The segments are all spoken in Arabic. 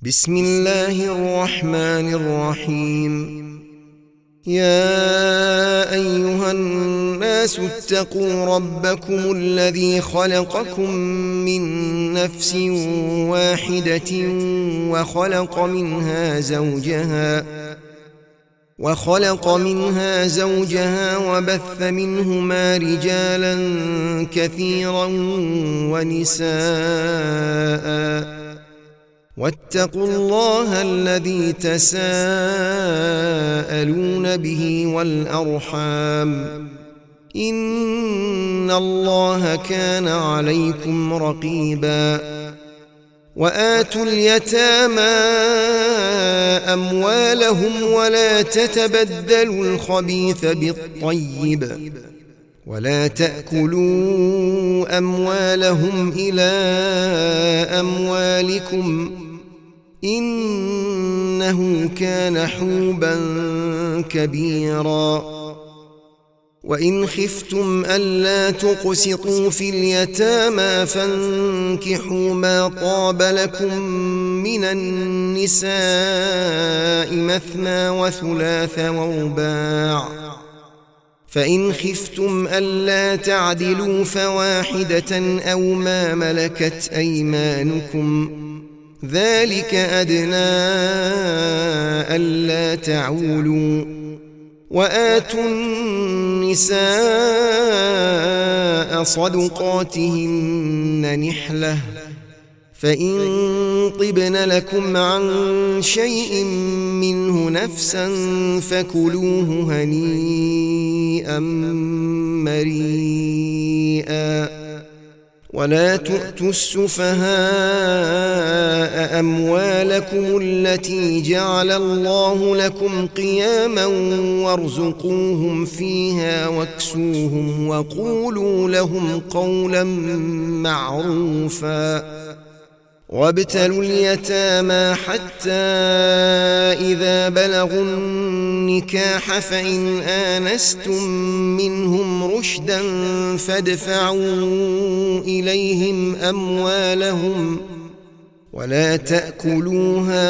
بسم الله الرحمن الرحيم. يا أيها الناس اتقوا ربكم الذي خلقكم من نفس واحدة وخلق منها زوجها وبث منهما رجالا كثيرا ونساء واتقوا الله الذي تساءلون به والأرحام إن الله كان عليكم رقيبا. وآتوا اليتامى أموالهم ولا تتبدلوا الخبيث بالطيب ولا تأكلوا أموالهم إلى أموالكم إنه كان حوبا كبيرا. وإن خفتم ألا تقسطوا في اليتامى فانكحوا ما طاب لكم من النساء مثنى وثلاث ورباع، فإن خفتم ألا تعدلوا فواحدة أو ما ملكت أيمانكم ذلك أدنى ألا تعولوا. وآتوا النساء صدقاتهن نحلة فإن طبن لكم عن شيء منه نفسا فكلوه هنيئا مريئا. ولا تؤتوا السفهاء أموالكم التي جعل الله لكم قياما وارزقوهم فيها واكسوهم وقولوا لهم قولا معروفا. وابتلوا اليتامى حتى إذا بلغوا النكاح فإن آنستم منهم رشدا فادفعوا إليهم أموالهم ولا تأكلوها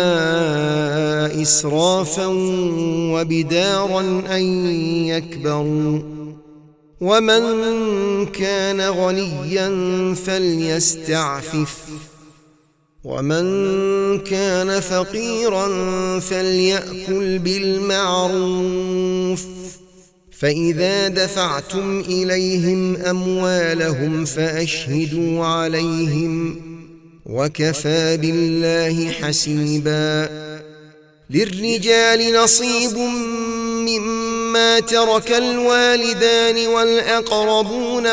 إسرافا وبدارا أن يكبروا. ومن كان غنيا فليستعفف ومن كان فقيرا فليأكل بالمعروف. فإذا دفعتم إليهم أموالهم فأشهدوا عليهم وكفى بالله حسيبا. للرجال نصيب مما ترك الوالدان والأقربون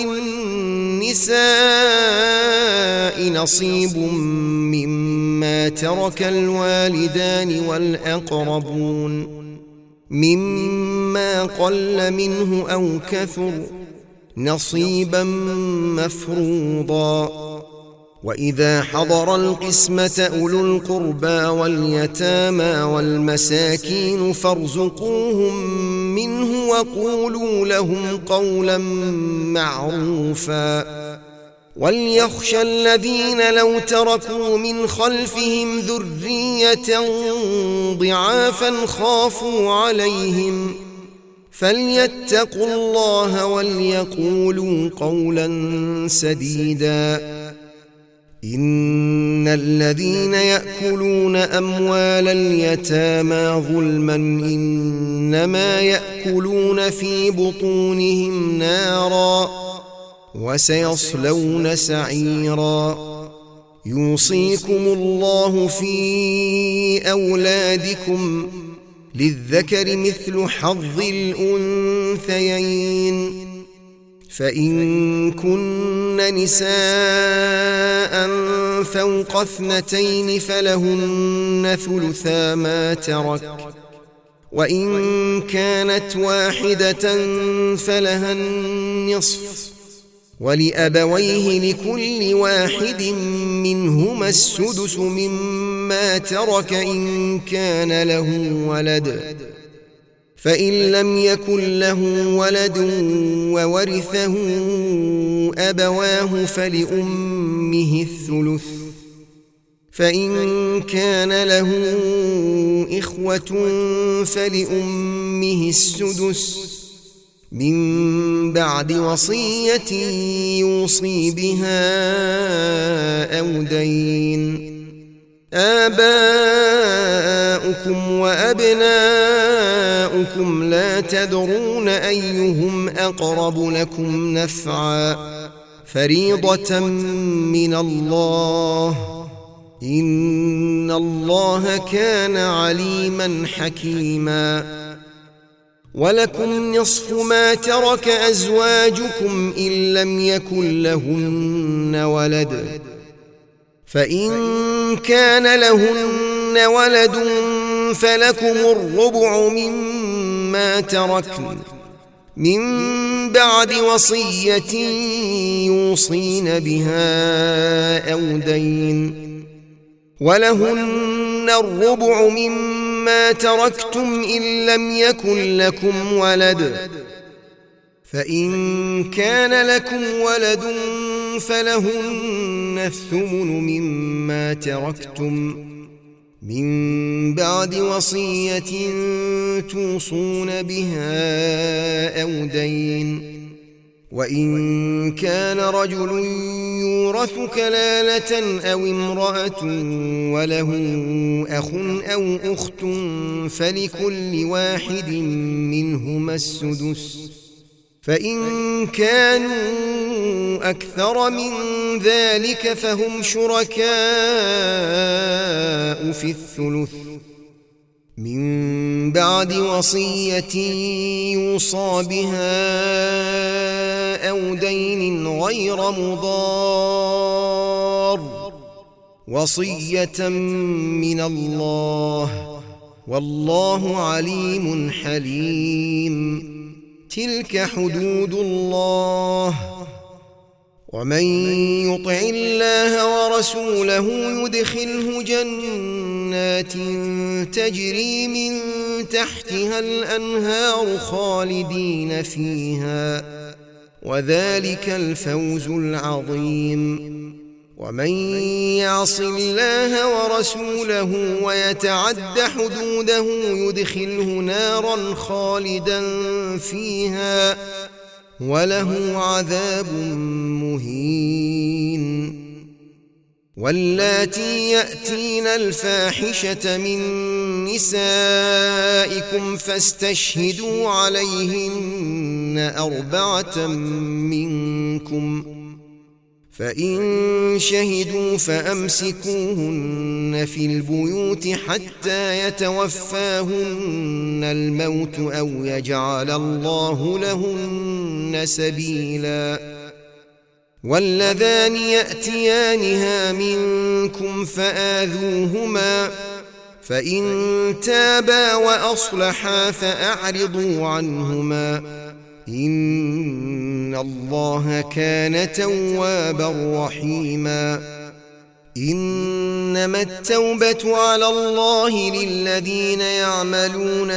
وللنساء نصيب مما ترك الوالدان والأقربون مما قل منه أو كثر نصيبا مفروضا. وإذا حضر القسمة أولو القربى واليتامى والمساكين فارزقوهم منه وقولوا لهم قولا معروفا. وليخشى الذين لو تركوا من خلفهم ذرية ضعافا خافوا عليهم فليتقوا الله وليقولوا قولا سديدا. إن الذين يأكلون أموال اليتامى ظلما إنما يأكلون في بطونهم نارا وسيصلون سعيرا. يوصيكم الله في أولادكم للذكر مثل حظ الأنثيين فإن كن نساء فوق 2 فلهن ثلثا ما ترك وإن كانت واحدة فلها النصف ولأبويه لكل واحد منهما السدس مما ترك إن كان له ولد فإن لم يكن له ولد وورثه أبواه فلأمه الثلث فإن كان له إخوة فلأمه السدس من بعد وصية يوصي بها أو دين. آباؤكم وأبناؤكم لا تدرون أيهم أقرب لكم نفعا فريضة من الله إن الله كان عليما حكيما. ولكم نصف ما ترك أزواجكم إن لم يكن لهن ولد، فإن كان لهن ولد فلكم الربع مما تركن من بعد وصية يوصين بها أو دين. ولهن الربع مما تركتم إن لم يكن لكم ولد، فإن كان لكم ولد فلهن الثمن مما تركتم من بعد وصية توصون بها أو دين. وإن كان رجل يورث كلالة أو امرأة وله أخ أو أخت فلكل واحد منهما السدس، فإن كانوا أكثر من ذلك فهم شركاء في الثلث من بعد وصية يوصى بها أو دين غير مضار، وصية من الله والله عليم حليم. تلك حدود الله ومن يطع الله ورسوله يدخله جنات تجري من تحتها الأنهار خالدين فيها وذلك الفوز العظيم. ومن يعص الله ورسوله ويتعد حدوده يدخله نارا خالدا فيها وله عذاب مهين. واللاتي يأتين الفاحشة من نسائكم فاستشهدوا عليهن 4 منكم، فإن شهدوا فأمسكوهن في البيوت حتى يتوفاهن الموت أو يجعل الله لهن سبيلا. واللذان يأتيانها منكم فآذوهما، فإن تابا وأصلحا فأعرضوا عنهما إن الله كان توابا رحيما. إنما التوبة على الله للذين يعملون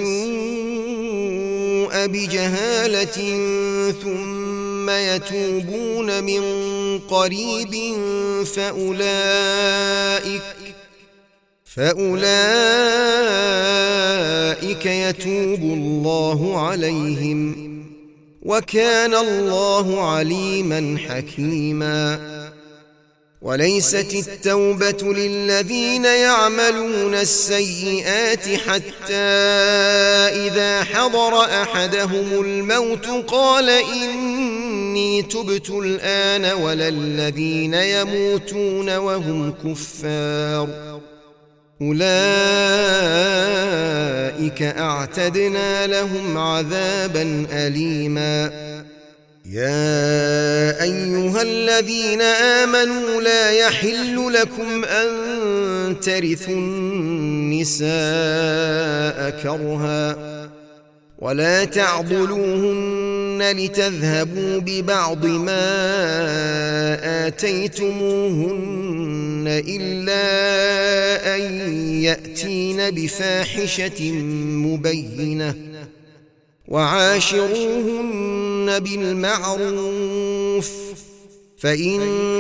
السوء بجهالة ثم يتوبون من قريب فأولئك يتوب الله عليهم وكان الله عليما حكيما. وليست التوبة للذين يعملون السيئات حتى إذا حضر أحدهم الموت قال إني تبت الآن ولا الذين يموتون وهم كفار أولئك أعتدنا لهم عذابا أليما. يا أيها الذين آمنوا لا يحل لكم أن ترثوا النساء كرها ولا تعضلوهن لتذهبوا ببعض ما آتيتموهن إلا أن يأتين بفاحشة مبينة وعاشروهن بالمعروف فإن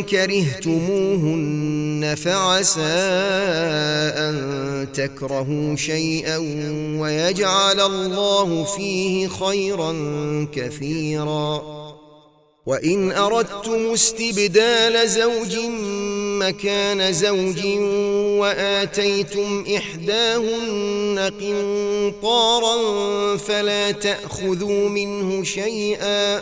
كرهتموهن فعسى أن تكرهوا شيئا ويجعل الله فيه خيرا كثيرا. وإن أردتم استبدال زوج مكان زوج وآتيتم إحداهن قنطارا فلا تأخذوا منه شيئا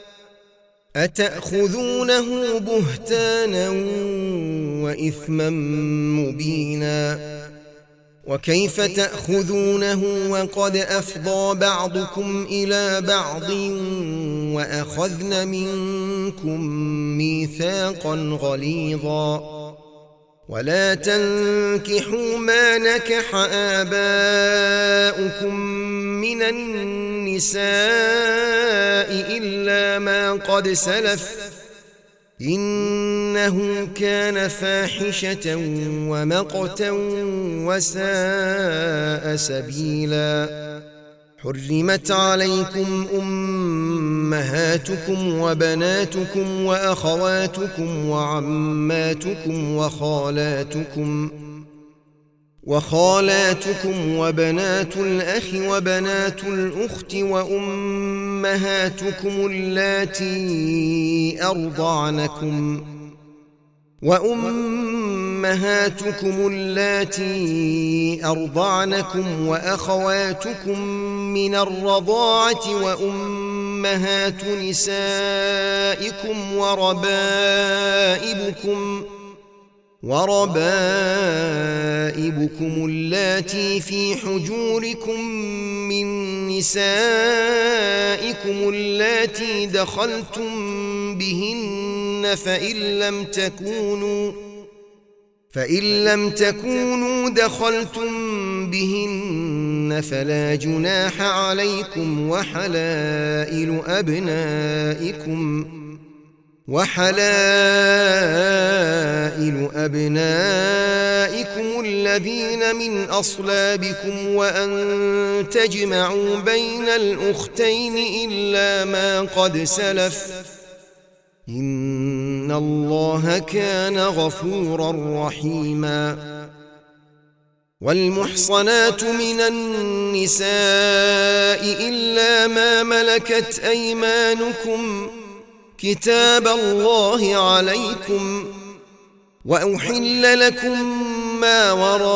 أتأخذونه بهتانا وإثما مبينا. وكيف تأخذونه وقد أفضى بعضكم إلى بعض وأخذن منكم ميثاقا غليظا. ولا تنكحوا ما نكح آباؤكم من النساء إلا ما قد سلف إنه كان فاحشة ومقتا وساء سبيلا. حرمت عليكم أمهاتكم وبناتكم وأخواتكم وعماتكم وخالاتكم وبنات الأخ وبنات الأخت وأمهاتكم اللاتي أرضعنكم وأخواتكم من الرضاعة وأمهات نسائكم وربائبكم اللاتي في حجوركم من نسائكم اللاتي دخلتم بهن فإن لم تكونوا دخلتم بهن فلا جناح عليكم وحلائل أبنائكم الذين من أصلابكم وأن تجمعوا بين الأختين إلا ما قد سلف إن الله كان غفورا رحيما. والمحصنات من النساء إلا ما ملكت أيمانكم كتاب الله عليكم. وأحل لكم ما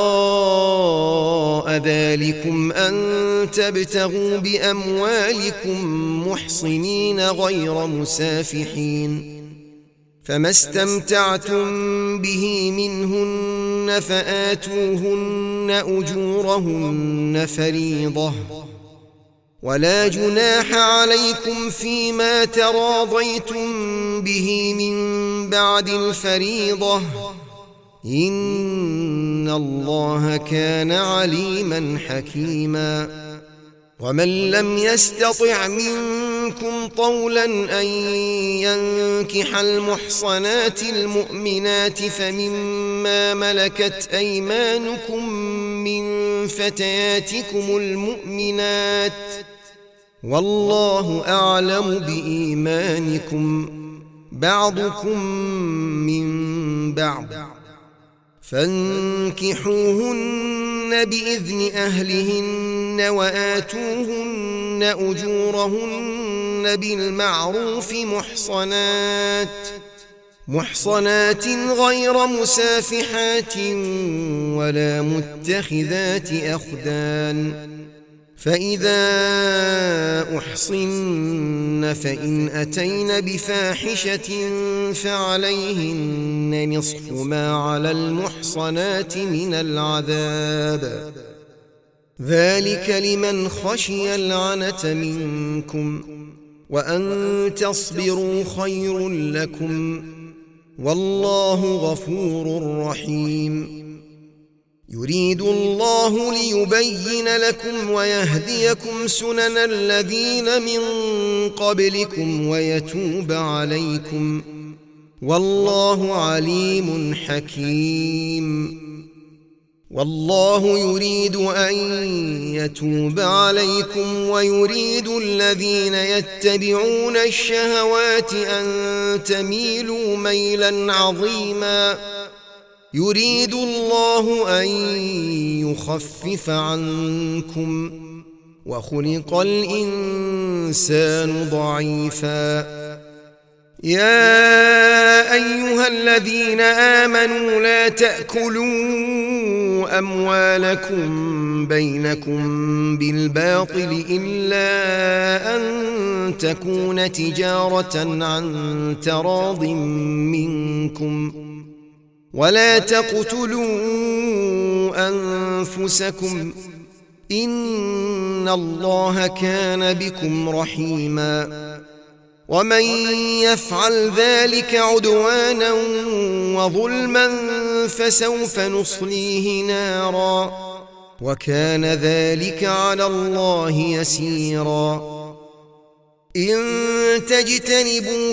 وراء ذلكم أن تبتغوا بأموالكم محصنين غير مسافحين فما استمتعتم به منهن فآتوهن أجورهن فريضة. ولا جناح عليكم فيما تراضيتم به من بعد الفريضة إن الله كان عليما حكيما. ومن لم يستطع منكم طولا أن ينكح المحصنات المؤمنات فمما ملكت أيمانكم من فتياتكم المؤمنات والله أعلم بإيمانكم بعضكم من بعض فانكحوهن بإذن أهلهن وآتوهن أجورهن بالمعروف محصنات غير مسافحات ولا متخذات أخدان. فإذا أحصن فإن أتين بفاحشة فعليهن نصف ما على المحصنات من العذاب ذلك لمن خشي العنة منكم وأن تصبروا خير لكم والله غفور رحيم. يريد الله ليبين لكم ويهديكم سنن الذين من قبلكم ويتوب عليكم والله عليم حكيم. والله يريد أن يتوب عليكم ويريد الذين يتبعون الشهوات أن تميلوا ميلا عظيما. يريد الله أن يخفف عنكم وخلق الإنسان ضعيفا. يا أيها الذين آمنوا لا تأكلوا أموالكم بينكم بالباطل إلا أن تكون تجارة عن تراض منكم ولا تقتلوا أنفسكم إن الله كان بكم رحيما. ومن يفعل ذلك عدوانا وظلما فسوف نصليه نارا وكان ذلك على الله يسيرا. إن تجتنبوا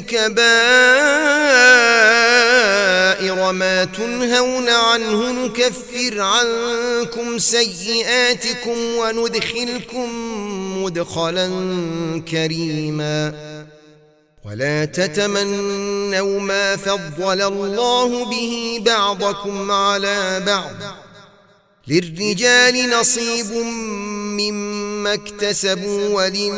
كبائر ما تنهون عنه نكفر عنكم سيئاتكم وندخلكم مدخلا كريما. ولا تتمنوا ما فضل الله به بعضكم على بعض. للرجال نصيب مما اكتسبوا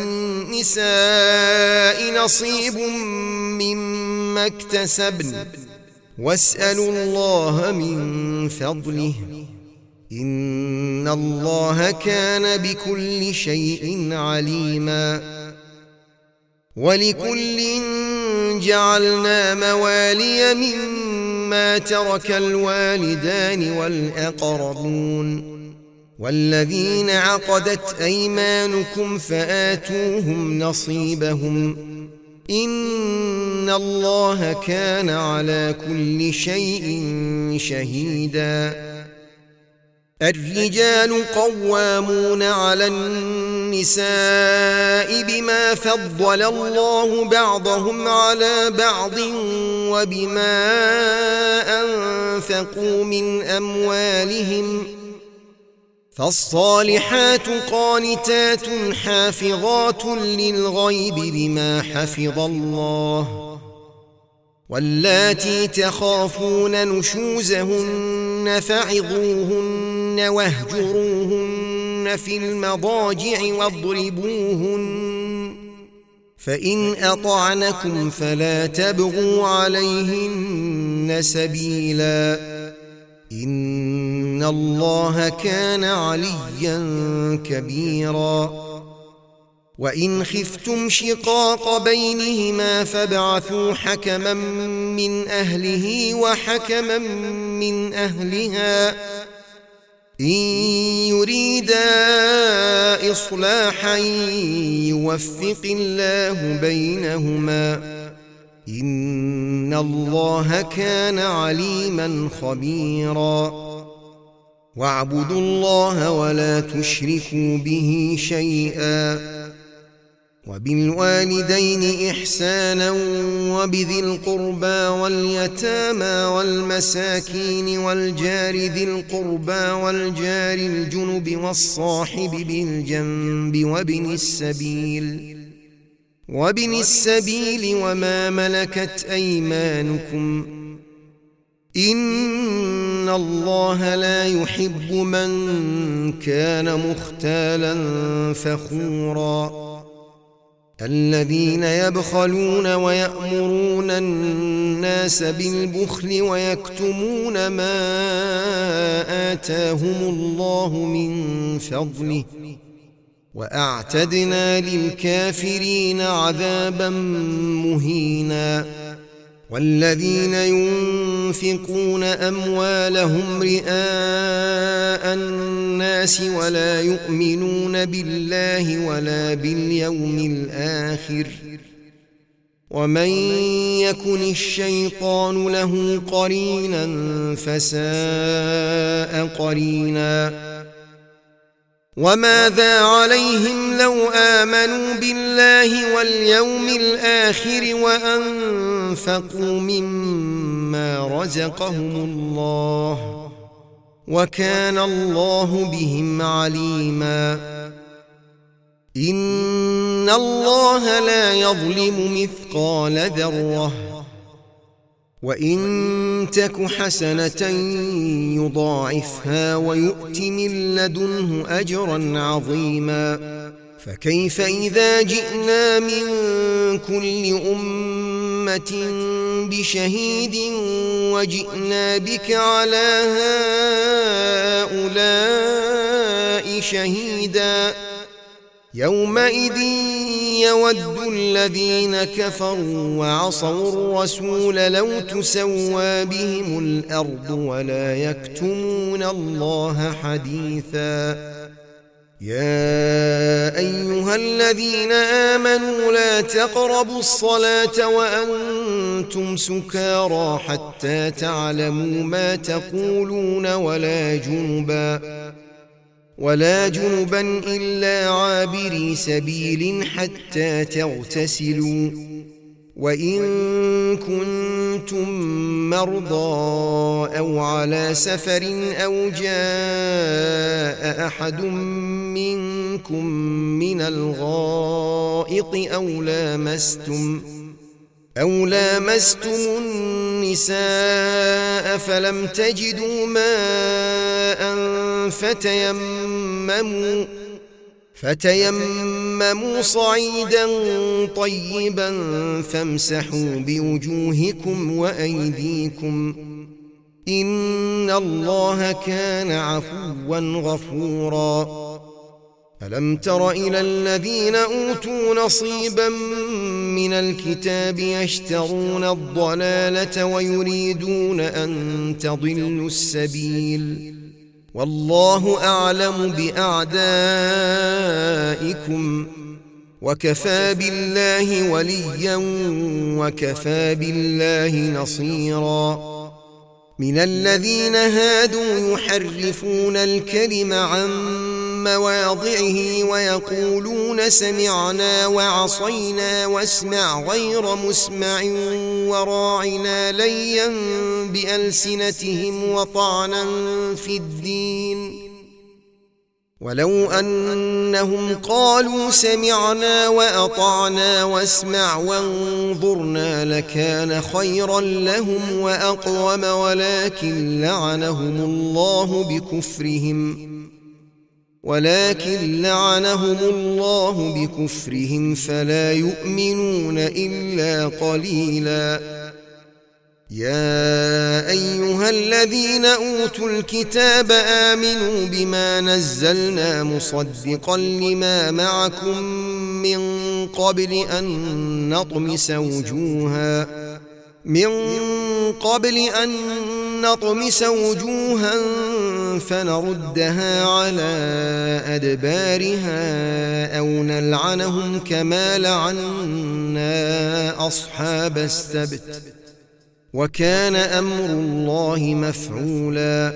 وللنساء نصيب مما اكتسبن واسألوا الله من فضله إن الله كان بكل شيء عليما. ولكل جعلنا موالي مما ترك الوالدان والأقربون والذين عقدت أيمانكم فآتوهم نصيبهم إن الله كان على كل شيء شهيدا. الرجال قوامون على النساء بما فضل الله بعضهم على بعض وبما أنفقوا من أموالهم. فالصالحات قانتات حافظات للغيب بما حفظ الله. واللاتي تخافون نشوزهن فعظوهن واهجروهن في المضاجع واضربوهن فإن أطعنكم فلا تبغوا عليهن سبيلا إن الله كان عليا كبيرا. وإن خفتم شقاق بينهما فابعثوا حكما من أهله وحكما من أهلها إن يريدا إصلاحا يوفق الله بينهما إن الله كان عليما خبيرا. واعبدوا الله ولا تشركوا به شيئا وبالوالدين إحسانا وبذي القربى واليتامى والمساكين والجار ذي القربى والجار الجنب والصاحب بالجنب وابن السبيل وما ملكت أيمانكم إن الله لا يحب من كان مختالا فخورا. الذين يبخلون ويأمرون الناس بالبخل ويكتمون ما آتاهم الله من فضله وأعتدنا للكافرين عذابا مهينا. والذين ينفقون أموالهم رئاء الناس ولا يؤمنون بالله ولا باليوم الآخر ومن يكن الشيطان له قرينا فساء قرينا. وماذا عليهم لو آمنوا بالله واليوم الآخر وأنفقوا مما رزقهم الله وكان الله بهم عليما إن الله لا يظلم مثقال ذرة وإن تك حسنة يضاعفها ويؤت من لدنه أجرا عظيما فكيف إذا جئنا من كل أمة بشهيد وجئنا بك على هؤلاء شهيدا يومئذ يود الذين كفروا وعصوا الرسول لو تسوى بهم الأرض ولا يكتمون الله حديثا يا أيها الذين آمنوا لا تقربوا الصلاة وأنتم سكارى حتى تعلموا ما تقولون ولا جنبا إلا عابري سبيل حتى تغتسلوا وإن كنتم مرضى أو على سفر أو جاء أحد منكم من الغائط أو لامستم النساء فلم تجدوا ماء فتيمموا صعيدا طيبا فامسحوا بوجوهكم وأيديكم إن الله كان عفوا غفورا ألم تر إلى الذين أوتوا نصيبا من الكتاب يشترون الضلالة ويريدون أن تضلوا السبيل والله أعلم بأعدائكم وكفى بالله وليا وكفى بالله نصيرا من الذين هادوا يحرفون الكلم عن مواضعه ويقولون سمعنا وعصينا واسمع غير مسمع وراعنا ليا بألسنتهم وطعنا في الدين ولو أنهم قالوا سمعنا وأطعنا واسمع وانظرنا لكان خيرا لهم وأقوم ولكن لعنهم الله بكفرهم فلا يؤمنون إلا قليلا يا أيها الذين أوتوا الكتاب آمنوا بما نزلنا مصدقا لما معكم من قبل أن نطمس وجوها فنردها على أدبارها أو نلعنهم كما لعنا أصحاب السبت وكان أمر الله مفعولا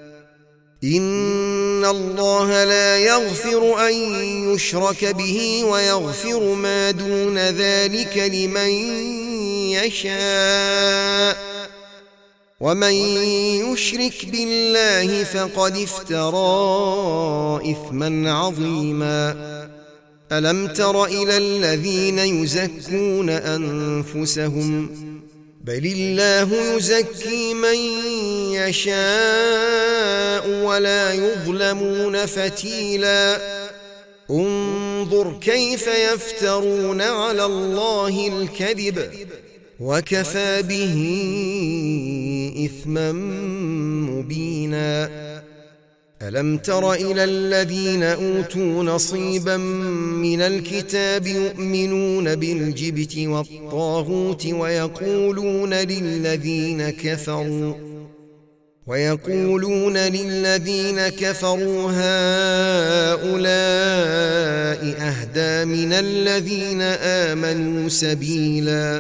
إن الله لا يغفر أن يشرك به ويغفر ما دون ذلك لمن يشاء ومن يشرك بالله فقد افترى إثما عظيما ألم تر إلى الذين يزكون أنفسهم بل الله يزكي من يشاء ولا يظلمون فتيلا انظر كيف يفترون على الله الكذب وكفى به إثما مبينا ألم تر إلى الذين أوتوا نصيبا من الكتاب يؤمنون بالجبت والطاغوت ويقولون للذين كفروا هؤلاء أهدى من الذين آمنوا سبيلا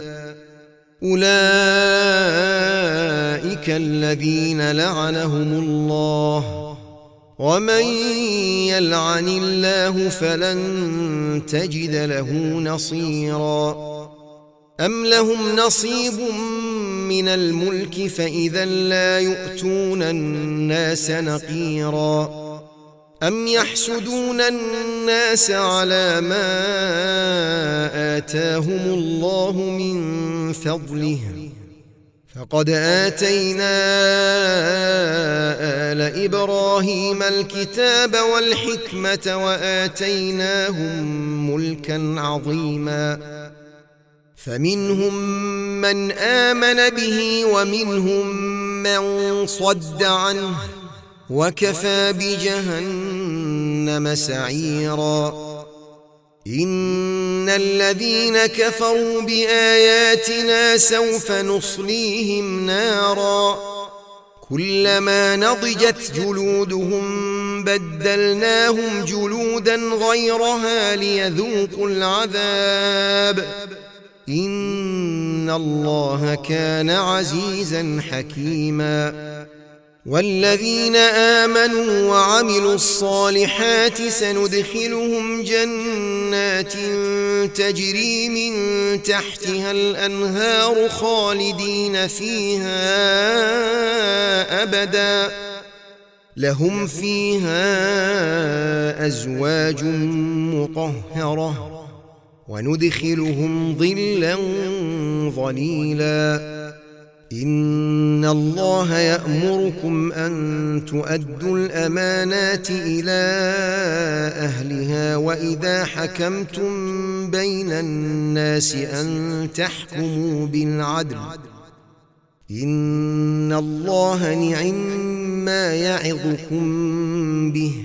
أولئك الذين لعنهم الله ومن يلعن الله فلن تجد له نصيرا أم لهم نصيب من الملك فإذا لا يؤتون الناس نقيرا أم يحسدون الناس على ما آتاهم الله من فضله فقد آتينا آل إبراهيم الكتاب والحكمة وآتيناهم ملكا عظيما فمنهم من آمن به ومنهم من صد عنه وكفى بجهنم سعيرا إن الذين كفروا بآياتنا سوف نصليهم نارا كلما نضجت جلودهم بدلناهم جلودا غيرها ليذوقوا العذاب إن الله كان عزيزا حكيما والذين آمنوا وعملوا الصالحات سندخلهم جنات تجري من تحتها الأنهار خالدين فيها أبدا لهم فيها أزواج مطهرة وندخلهم ظلا ظليلا إن الله يأمركم أن تؤدوا الأمانات إلى أهلها وإذا حكمتم بين الناس أن تحكموا بالعدل إن الله نعم يعظكم به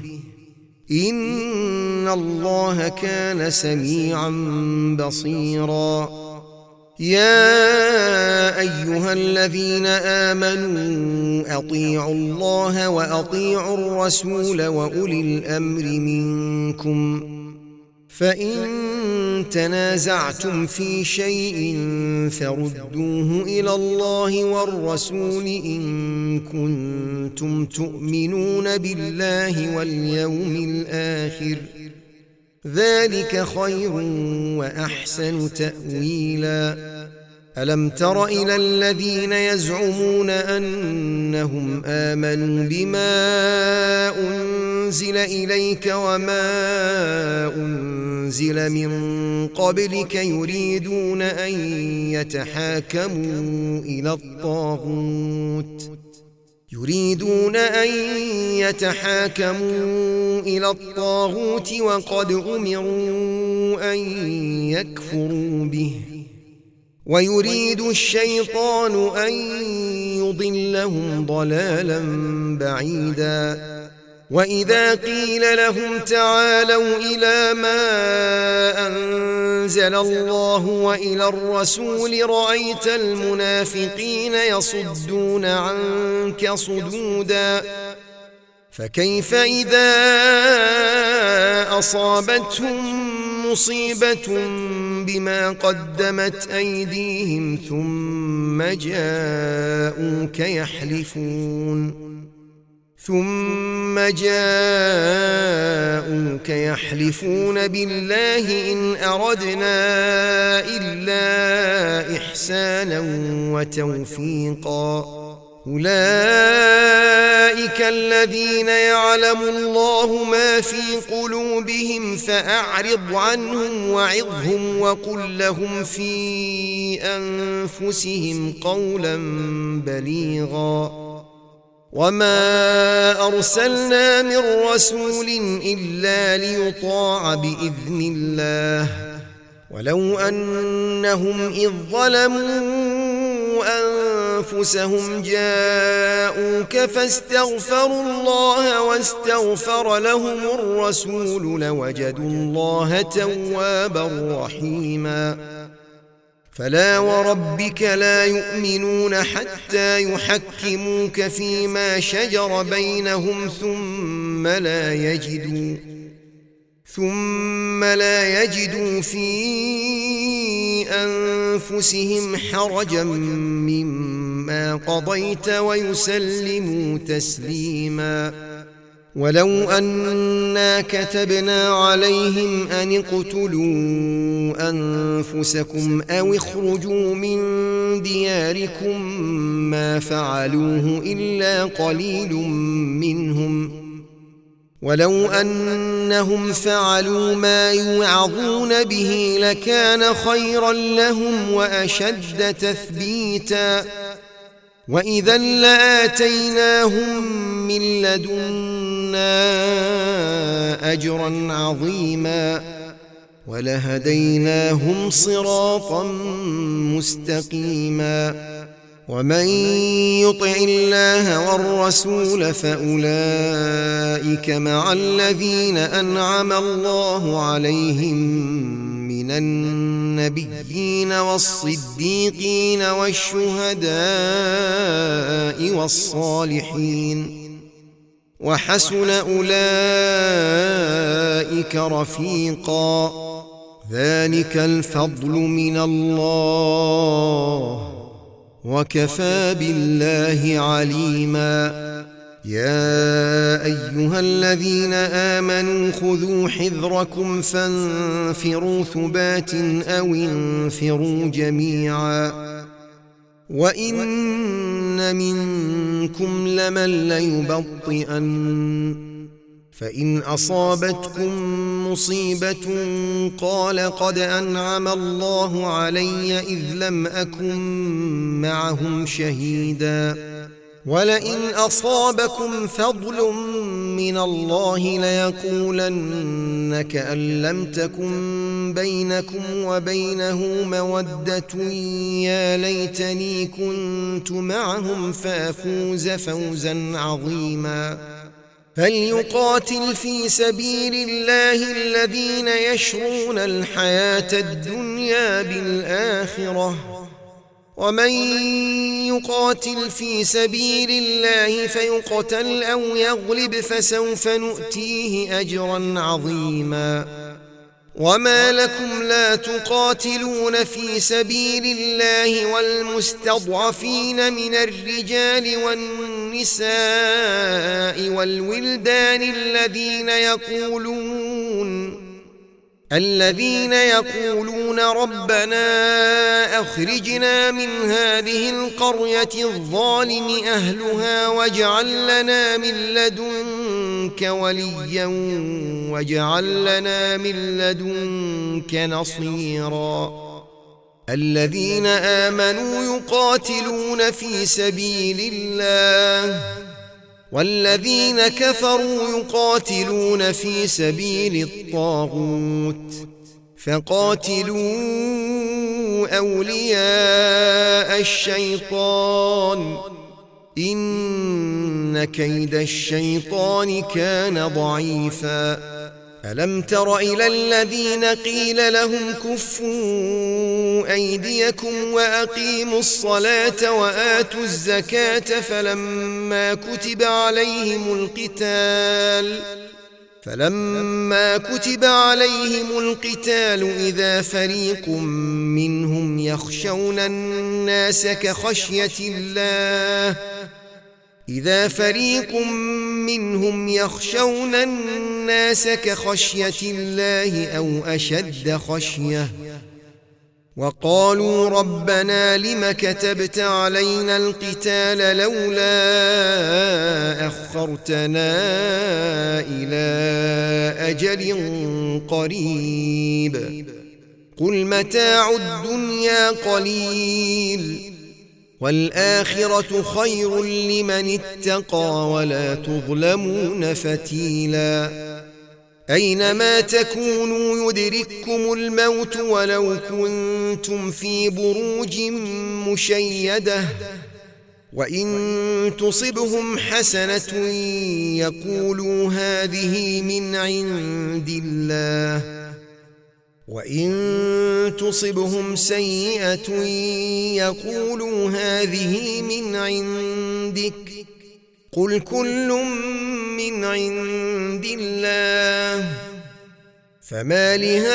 إن الله كان سميعا بصيرا يا أيها الذين آمنوا أطيعوا الله وأطيعوا الرسول وأولي الأمر منكم فإن تنازعتم في شيء فردوه إلى الله والرسول إن كنتم تؤمنون بالله واليوم الآخر ذلك خير وأحسن تأويلا ألم تر إلى الذين يزعمون أنهم آمنوا بما أنزل إليك وما أنزل من قبلك يريدون أن يتحاكموا إلى الطاغوت وقد أمروا أن يكفروا به ويريد الشيطان أن يضلهم ضلالا بعيدا وإذا قيل لهم تعالوا إلى ما أنزل الله وإلى الرسول رأيت المنافقين يصدون عنك صدودا فكيف إذا أصابتهم مصيبة بما قدمت أيديهم ثم جاءوك يحلفون بالله إن أردنا إلا إحسانا وتوفيقا أولئك الذين يعلم الله ما في قلوبهم فأعرض عنهم وعظهم وقل لهم في أنفسهم قولا بليغا وما أرسلنا من رسول إلا ليطاع بإذن الله ولو أنهم إذ ظلموا أنفسهم جاءوك فاستغفروا الله واستغفر لهم الرسول لوجدوا الله توابا رحيما فلا وربك لا يؤمنون حتى يحكموك فيما شجر بينهم ثم لا يجدوا في أنفسهم حرجا مما قضيت ويسلموا تسليما ولو أنا كتبنا عليهم أن اقتلوا أنفسكم أو اخرجوا من دياركم ما فعلوه إلا قليل منهم، ولو أنهم فعلوا ما يوعظون به لكان خيرا لهم وأشد تثبيتا، وإذا لآتيناهم من لدنا أجرا عظيما ولهديناهم صراطا مستقيما. ومن يطع الله والرسول فأولئك مع الذين أنعم الله عليهم من النبيين والصديقين والشهداء والصالحين وحسن أولئك رفيقا، ذلك الفضل من الله وكفى بالله عليما. يا أيها الذين آمنوا خذوا حذركم فانفروا ثبات أو انفروا جميعا، وإن منكم لمن ليبطئن فإن أصابتكم مصيبة قال قد أنعم الله علي إذ لم أكن معهم شهيدا، ولئن أصابكم فضل من الله ليقولن كأن لم تكن بينكم وبينه مودة يا ليتني كنت معهم فأفوز فوزا عظيما. فليقاتل في سبيل الله الذين يشرون الحياة الدنيا بالآخرة، ومن يقاتل في سبيل الله فيقتل أو يغلب فسوف نؤتيه أجرا عظيما. وما لكم لا تقاتلون في سبيل الله والمستضعفين من الرجال والنساء والولدان الذين يقولون ربنا أخرجنا من هذه القرية الظالم أهلها واجعل لنا من لدنك وليا واجعل لنا من لدنك نصيرا. الذين آمنوا يقاتلون في سبيل الله والذين كفروا يقاتلون في سبيل الطاغوت فقاتلوا أولياء الشيطان إن كيد الشيطان كان ضعيفا. ألم تر إلى الذين قيل لهم كفوا أيديكم وأقيموا الصلاة وآتوا الزكاة فلما كتب عليهم القتال إذا فريق منهم يخشون الناس كخشية الله أو أشد خشية وقالوا ربنا لم كتبت علينا القتال لولا أخرتنا إلى أجل قريب قل متاع الدنيا قليل والآخرة خير لمن اتقى ولا تظلمون فتيلا. أينما تكونوا يدرككم الموت ولو كنتم في بروج مشيدة وإن تصبهم حسنة يقولوا هذه من عند الله وإن تصبهم سيئة يقولوا هذه من عندك قل كل من عند الله فما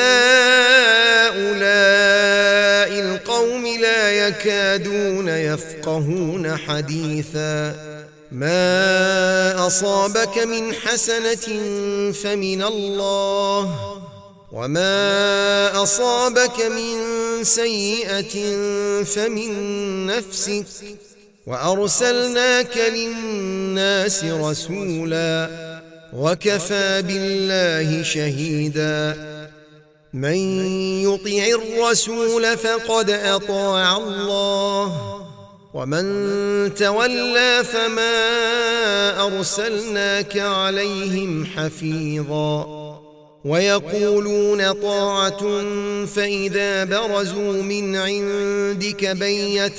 لهؤلاء القوم لا يكادون يفقهون حديثا ما أصابك من حسنة فمن الله، وما أصابك من سيئة فمن نفسك، وأرسلناك للناس رسولا، وكفى بالله شهيدا. من يطع الرسول فقد أطاع الله، ومن تولى فما أرسلناك عليهم حفيظا. ويقولون طاعة فإذا برزوا من عندك بيت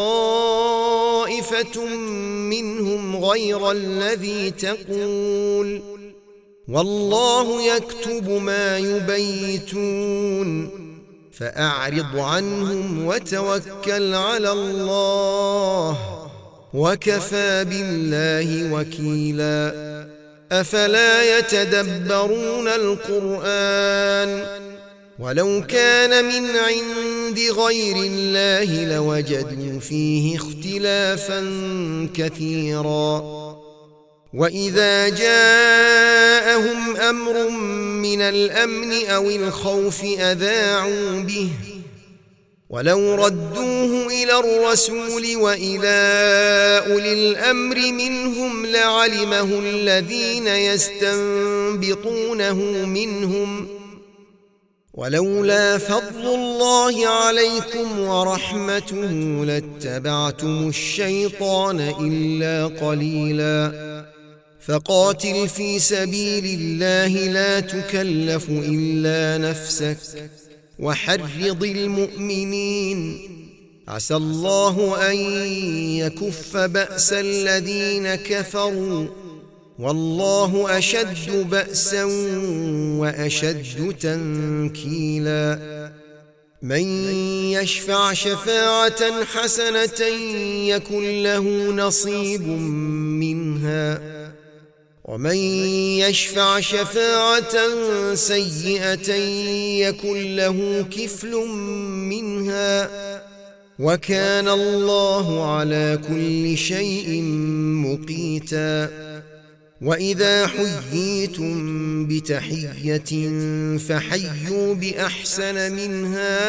طائفة منهم غير الذي تقول، والله يكتب ما يبيتون، فأعرض عنهم وتوكل على الله، وكفى بالله وكيلا. أفلا يتدبرون القرآن؟ ولو كان من عند غير الله لوجدوا فيه اختلافا كثيرا. وإذا جاءهم أمر من الأمن أو الخوف أذاعوا به، ولو ردوه إلى الرسول وإلى أولي الأمر منهم لعلمه الذين يستنبطونه منهم، ولولا فضل الله عليكم ورحمته لاتبعتم الشيطان إلا قليلا. فقاتل في سبيل الله لا تكلف إلا نفسك، وحرض المؤمنين، عسى الله أن يكف بأس الذين كفروا، والله أشد بأسا وأشد تنكيلا. من يشفع شفاعة حسنة يكن له نصيب منها، ومن يشفع شفاعة سيئة يكن له كفل منها، وكان الله على كل شيء مقيتا. وإذا حييتم بتحية فحيوا بأحسن منها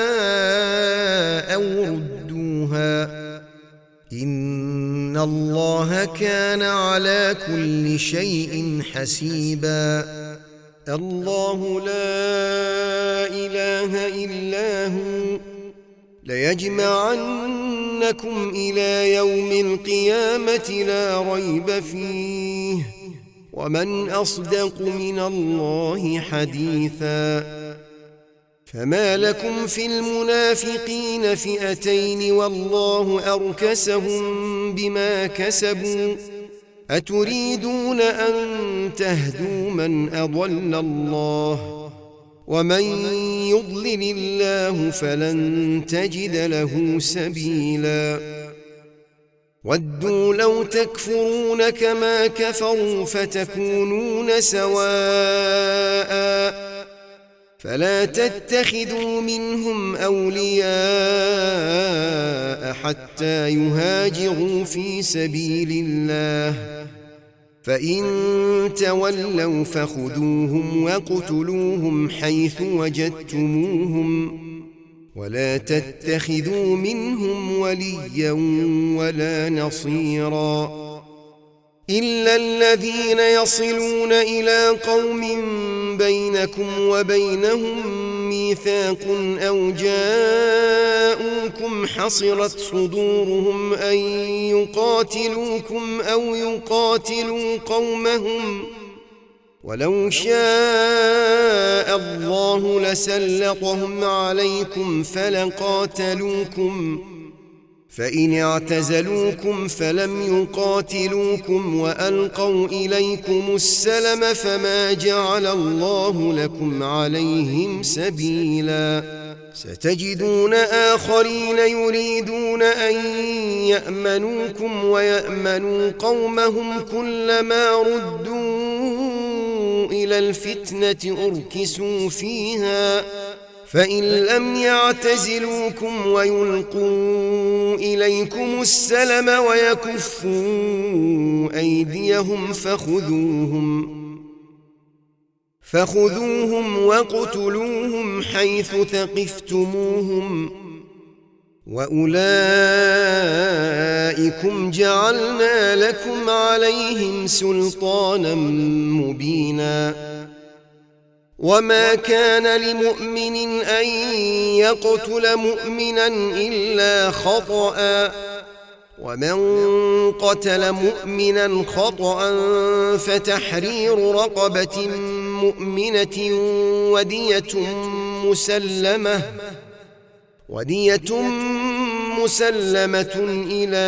أو ردوها، إن الله كان على كل شيء حسيبا. الله لا إله إلا هو، ليجمعنكم إلى يوم القيامة لا ريب فيه، ومن أصدق من الله حديثا. فما لكم في المنافقين فئتين والله أركسهم بما كسبوا، أتريدون أن تهدوا من أضل الله، ومن يضلل الله فلن تجد له سبيلا. ودوا لو تكفرون كما كفروا فتكونون سواء، فلا تتخذوا منهم أولياء حتى يهاجروا في سبيل الله، فإن تولوا فخذوهم وقتلوهم حيث وجدتموهم، ولا تتخذوا منهم وليا ولا نصيرا، إلا الذين يصلون إلى قوم بينكم وبينهم ميثاق أو جاءوكم حصرت صدورهم أن يقاتلوكم أو يقاتلوا قومهم، ولو شاء الله لسلطهم عليكم فلقاتلوكم، فإن اعتزلوكم فلم يقاتلوكم وألقوا إليكم السلم فما جعل الله لكم عليهم سبيلا. ستجدون آخرين يريدون أن يأمنوكم ويأمنوا قومهم، كلما ردوا إلى الفتنة أركسوا فيها فإن لم يعتزلوكم ويلقوا إليكم السلم ويكفوا أيديهم فخذوهم واقتلوهم حيث ثقفتموهم وأولئكم جعلنا لكم عليهم سلطانا مبينا وما كان لمؤمن أن يقتل مؤمنا إلا خطأ ومن قتل مؤمنا خطأ فتحرير رقبة مؤمنة ودية مسلمة إلى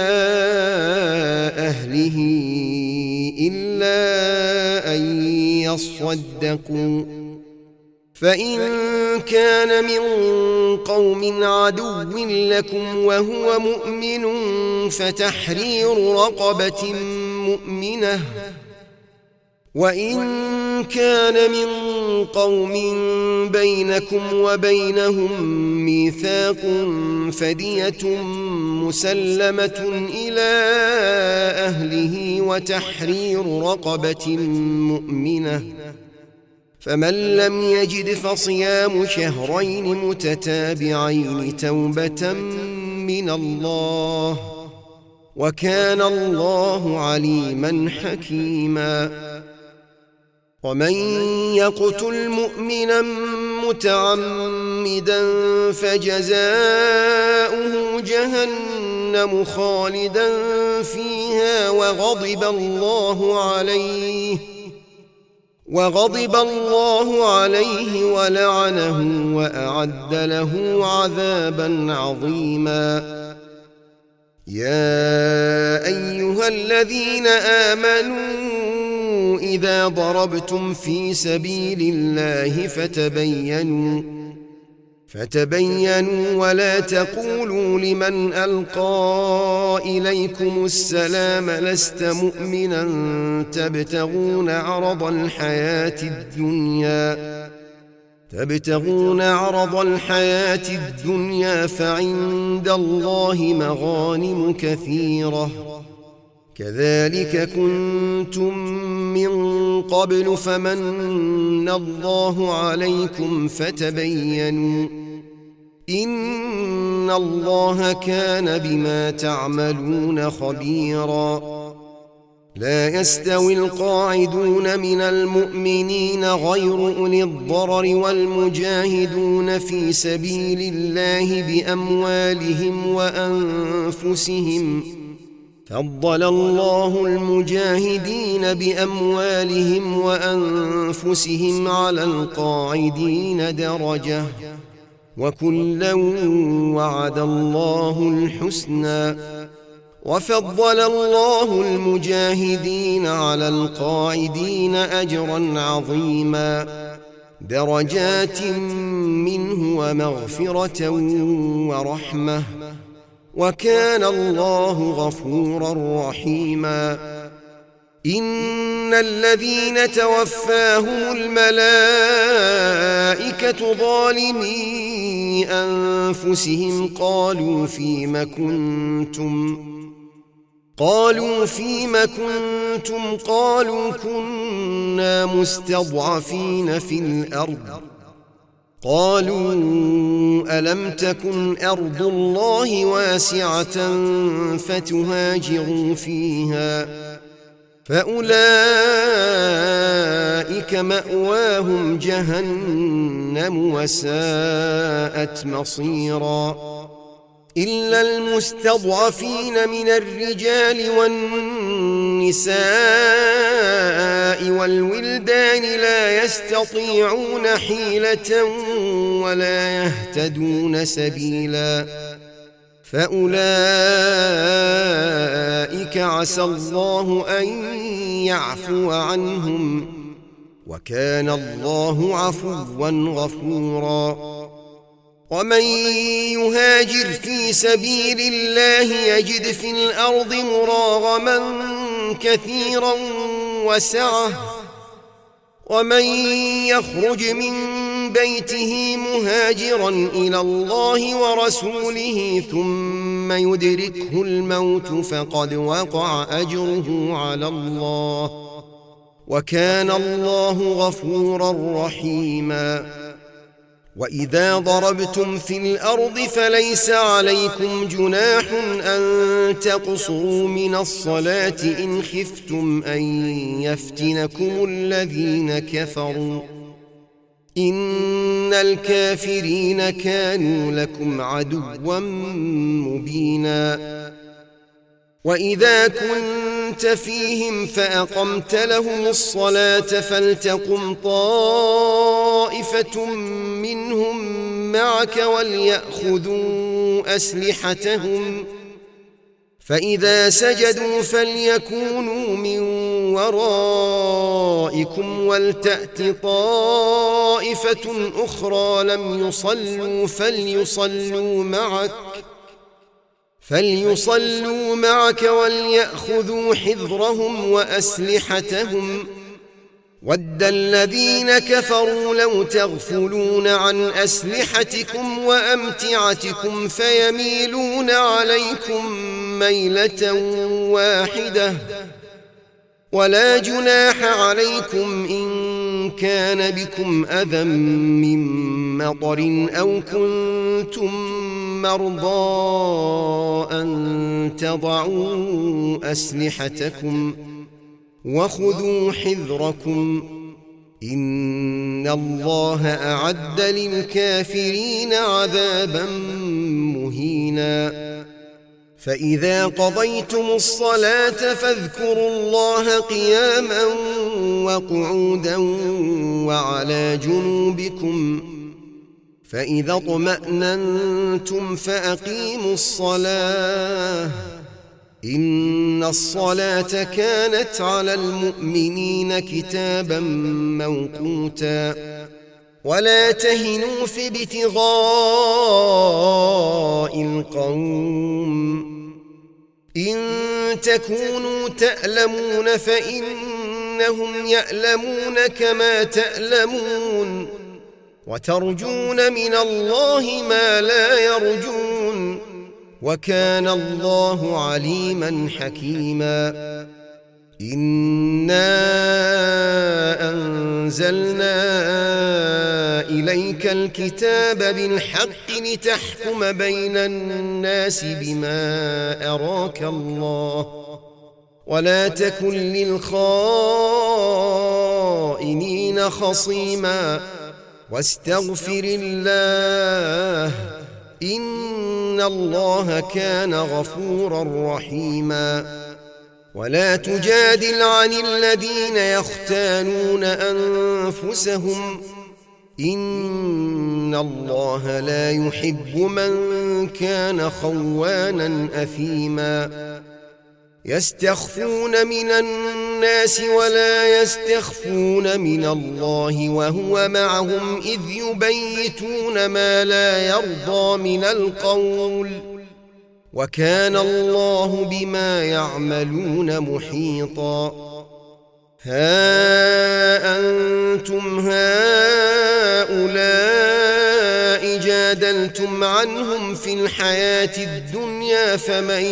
أهله إلا أن يصدقوا فإن كان من قوم عدو لكم وهو مؤمن فتحرير رقبة مؤمنة وإن كان من قوم بينكم وبينهم ميثاق فدية مسلمة إلى أهله وتحرير رقبة مؤمنة فمن لم يجد فصيام شهرين متتابعين توبة من الله وكان الله عليما حكيما ومن يقتل مؤمنا متعمدا فجزاؤه جهنم خالدا فيها وغضب الله عليه ولعنه وأعد له عذابا عظيما يا أيها الذين آمنوا إذا ضربتم في سبيل الله فتبينوا ولا تقولوا لمن ألقى إليكم السلام لست مؤمنا تبتغون عرض الحياة الدنيا فعند الله مغانم كثيرة كذلك كنتم من قبل فمن الله عليكم فتبينوا إن الله كان بما تعملون خبيرا لا يستوي القاعدون من المؤمنين غير أولي الضرر والمجاهدون في سبيل الله بأموالهم وأنفسهم فضل الله المجاهدين بأموالهم وأنفسهم على القاعدين درجة وكلا وعد الله الحسنى وفضل الله المجاهدين على القاعدين أجرا عظيما درجات منه ومغفرة ورحمة وكان الله غفورا رحيما إن الذين توفاهم الملائكة ظالمي أنفسهم قالوا فيم كنتم قالوا كنا مستضعفين في الأرض قالوا ألم تكن أرض الله واسعة فتهاجروا فيها فأولئك مأواهم جهنم وساءت مصيرا إلا المستضعفين من الرجال والنساء والولدان لا يستطيعون حيلة ولا يهتدون سبيلا فأولئك عسى الله أن يعفو عنهم وكان الله عفوا غفورا ومن يهاجر في سبيل الله يجد في الأرض مراغما كثيرا وسعة ومن يخرج من بيته مهاجرا إلى الله ورسوله ثم يدركه الموت فقد وقع أجره على الله، وكان الله غفورا رحيما. وإذا ضربتم في الأرض فليس عليكم جناح أن تقصروا من الصلاة إن خفتم أن يفتنكم الذين كفروا، إن الكافرين كانوا لكم عدوا مبينا. وإذا كنت فيهم فأقمت لهم الصلاة فلتقم طائفة منهم معك وليأخذوا أسلحتهم، فإذا سجدوا فليكونوا من ورائكم ولتأت طائفة أخرى لم يصلوا فليصلوا معك وليأخذوا حذرهم وأسلحتهم. ود الذين كفروا لو تغفلون عن أسلحتكم وأمتعتكم فيميلون عليكم ميلة واحدة، ولا جناح عليكم إن كان بكم أذى من مطر أو كنتم مرضى أن تضعوا أسلحتكم وخذوا حذركم، إن الله أعد للكافرين عذابا مهينا. فإذا قضيتم الصلاة فاذكروا الله قياما وقعودا وعلى جنوبكم، فإذا اطمأننتم فأقيموا الصلاة، إن الصلاة كانت على المؤمنين كتابا موقوتا. ولا تهنوا في ابتغاء القوم، إن تكونوا تألمون فإنهم يألمون كما تألمون، وترجون من الله ما لا يرجون، وكان الله عليما حكيما. إنا أنزلنا إليك الكتاب بالحق لتحكم بين الناس بما أراك الله، ولا تكن للخائنين خصيما، واستغفر الله إن الله كان غفورا رحيما. ولا تجادل عن الذين يختانون أنفسهم، إن الله لا يحب من كان خوانا أثيما. يستخفون من الناس ولا يستخفون من الله وهو معهم إذ يبيتون ما لا يرضى من القول، وكان الله بما يعملون محيطا. ها أنتم هؤلاء جادلتم عنهم في الحياة الدنيا فمن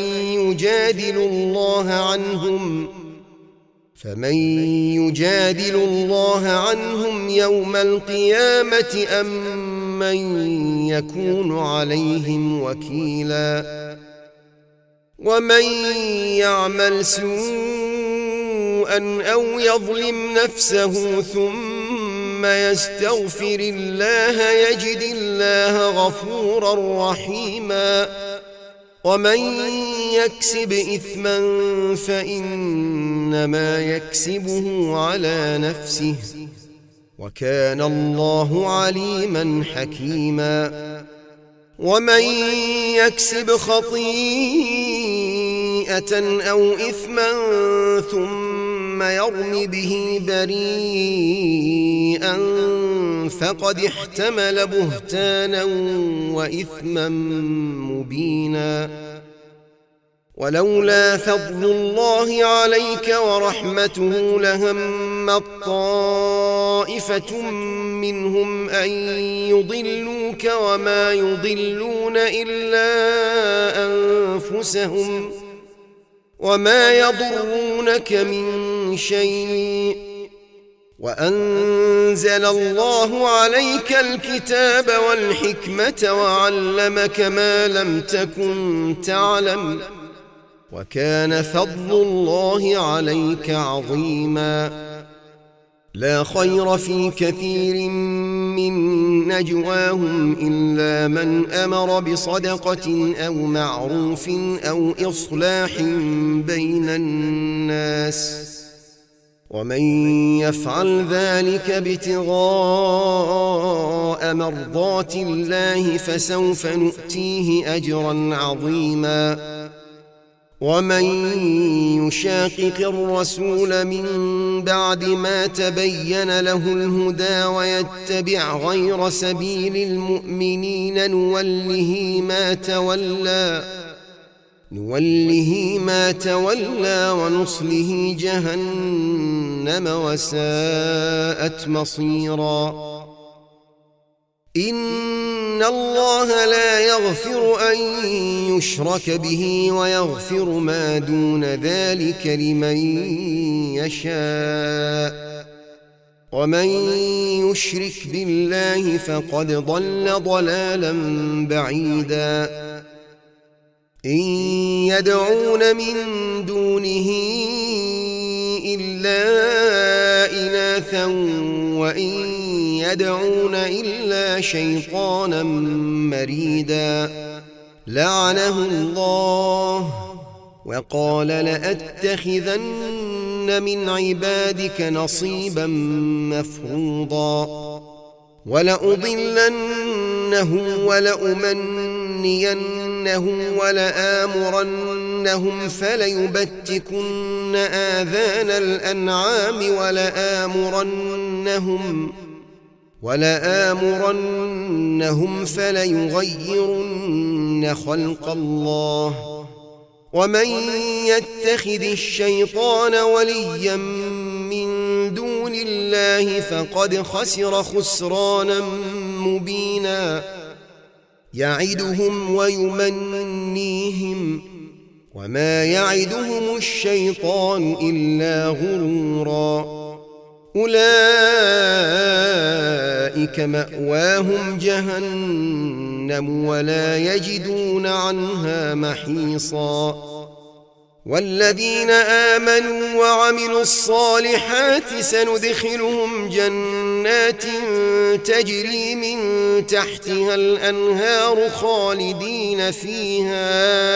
يجادل الله عنهم يوم القيامة أم من يكون عليهم وكيلا. ومن يعمل سوءا أو يظلم نفسه ثم يستغفر الله يجد الله غفورا رحيما. ومن يكسب إثما فإنما يكسبه على نفسه، وكان الله عليما حكيما. ومن يكسب خطيئة أو إثما ثم يرم به بريئا فقد احتمل بهتانا وإثما مبينا. ولولا فضل الله عليك ورحمته لهمت طائفة منهم أن يضلوك وما يضلون إلا أنفسهم وما يضرونك من شيء وأنزل الله عليك الكتاب والحكمة وعلمك ما لم تكن تعلم وكان فضل الله عليك عظيما لا خير في كثير من نجواهم إلا من أمر بصدقة أو معروف أو إصلاح بين الناس ومن يفعل ذلك ابتغاء مرضات الله فسوف نؤتيه أجرا عظيما ومن يشاقق الرسول من بعد ما تبين له الهدى ويتبع غير سبيل المؤمنين نوله ما تولى ونصله جهنم وساءت مصيرا إن الله لا يغفر أن يشرك به ويغفر ما دون ذلك لمن يشاء ومن يشرك بالله فقد ضل ضلالا بعيدا إن يدعون من دونه إلا إناثا وإن يدعون إلا شيطانا مريدا لعنه الله وقال لأتخذن من عبادك نصيبا مفروضا ولأضلنهم ولأمنينهم ولآمرنهم فليبتكن آذان الأنعام ولآمرنهم فليغيرن خلق الله ومن يتخذ الشيطان وليا من دون الله فقد خسر خسرانا مبينا يعدهم ويمنيهم وما يعدهم الشيطان إلا غرورا أولئك مأواهم جهنم ولا يجدون عنها محيصا والذين آمنوا وعملوا الصالحات سندخلهم جنات تجري من تحتها الأنهار خالدين فيها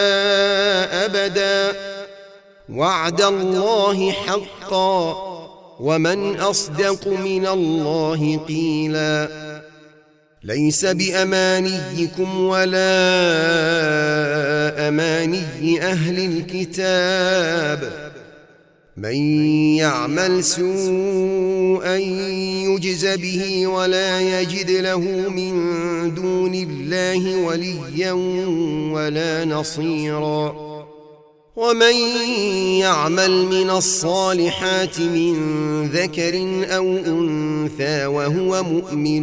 أبدا وعد الله حقا ومن أصدق من الله قيلا ليس بأمانيكم ولا أماني أهل الكتاب من يعمل سوءا يجز به ولا يجد له من دون الله وليا ولا نصيرا ومن يعمل من الصالحات من ذكر أو أنثى وهو مؤمن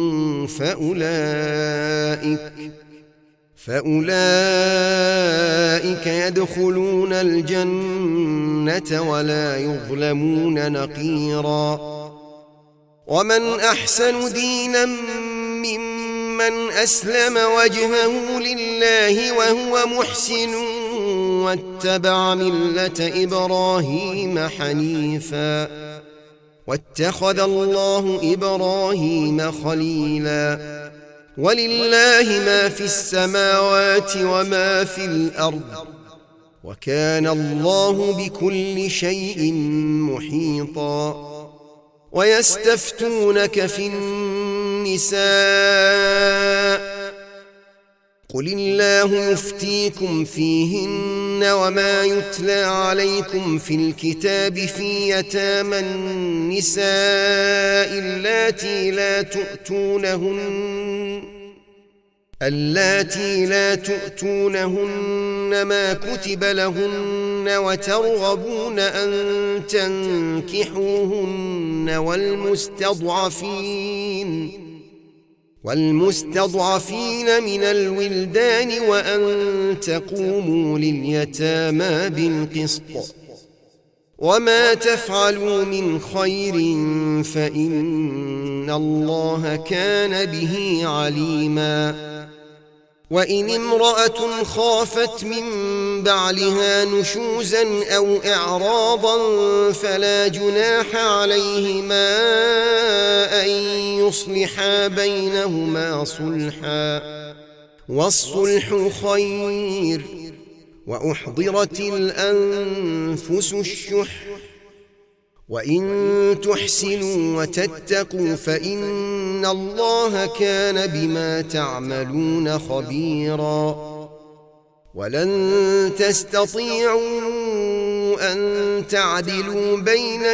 فأولئك يدخلون الجنة ولا يظلمون نقيرا ومن أحسن دينا ممن أسلم وجهه لله وهو محسن واتبع ملة إبراهيم حنيفا واتخذ الله إبراهيم خليلا ولله ما في السماوات وما في الأرض وكان الله بكل شيء محيطا ويستفتونك في النساء قل الله يفتيكم فيهن وما يتلى عليكم في الكتاب في يتامى النساء اللاتي لا تؤتونهن ما كتب لهن وترغبون أن تنكحوهن والمستضعفين من الولدان وأن تقوموا لليتامى بالقسط وما تفعلوا من خير فإن الله كان به عليما وإن امرأة خافت من بعلها نشوزا أو إعراضا فلا جناح عليهما أن يصلحا بينهما صلحا والصلح خير وأحضرت الأنفس الشح وإن تحسنوا وتتقوا فإن الله كان بما تعملون خبيرا ولن تستطيعوا أن تعدلوا بين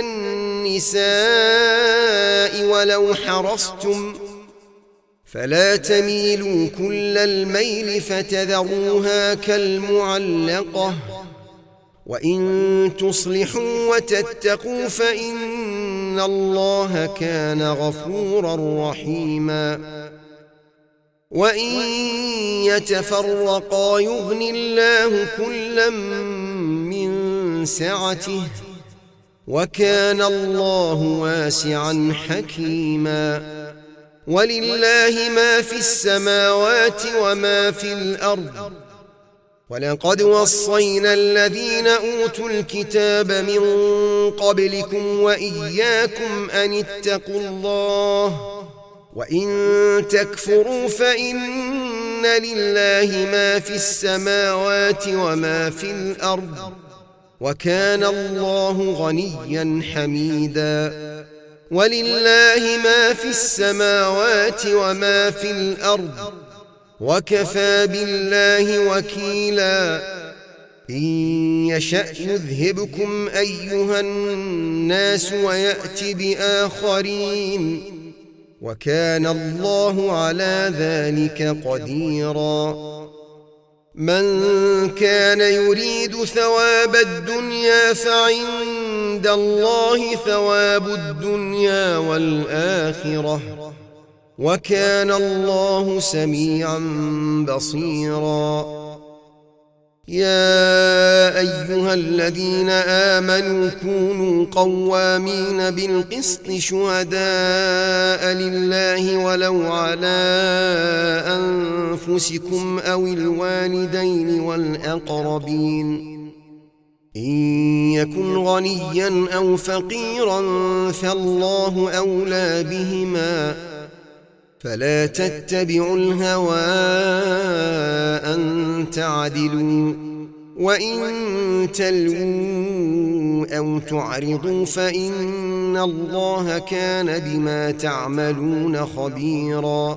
النساء ولو حرصتم فلا تميلوا كل الميل فتذروها كالمعلقة وإن تصلحوا وتتقوا فإن الله كان غفورا رحيما وإن يتفرقا يغن الله كلا من سعته وكان الله واسعا حكيما ولله ما في السماوات وما في الأرض ولقد وصينا الذين أوتوا الكتاب من قبلكم وإياكم أن اتقوا الله وإن تكفروا فإن لله ما في السماوات وما في الأرض وكان الله غنيا حميدا ولله ما في السماوات وما في الأرض وكفى بالله وكيلا إن يشأ يذهبكم أيها الناس ويأت بآخرين وكان الله على ذلك قديرا من كان يريد ثواب الدنيا فعند الله ثواب الدنيا والآخرة وكان الله سميعا بصيرا يا أيها الذين آمنوا كونوا قوامين بالقسط شهداء لله ولو على أنفسكم أو الوالدين والأقربين إن يكن غنيا أو فقيرا فالله أولى بهما فلا تتبعوا الهوى أن تعدلوا وإن تلووا أو تعرضوا فإن الله كان بما تعملون خبيرا